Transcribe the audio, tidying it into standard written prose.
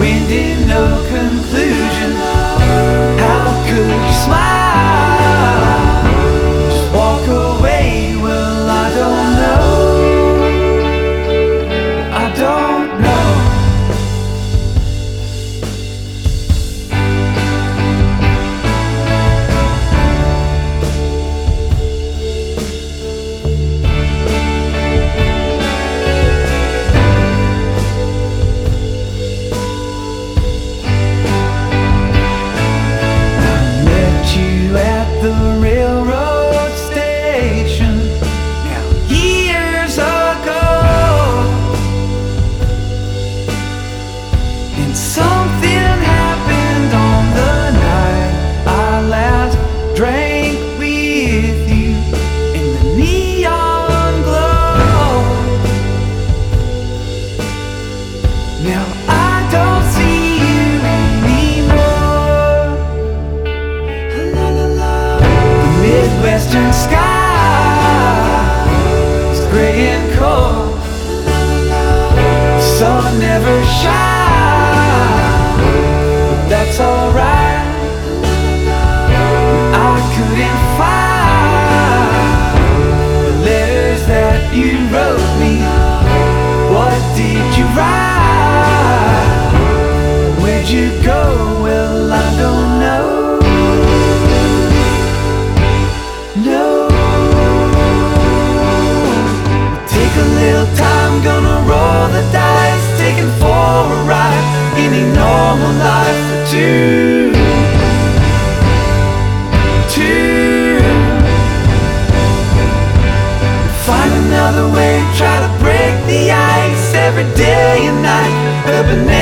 wind in no conclusion. How could you smile? Just walk away. Well, I don't know. I don't know. The railroad station, now years ago, and something happened on the night I last drank with you in the neon glow. Now I don't see you anymore. Midwestern sky is gray and cold. The sun never shines, but that's alright. I couldn't find the letters that you wrote me. What did you write? Where'd you go? Well, I don't know. No, take a little time, gonna roll the dice, taking for a ride in a normal life for two. Find another way, try to break the ice every day and night. Urban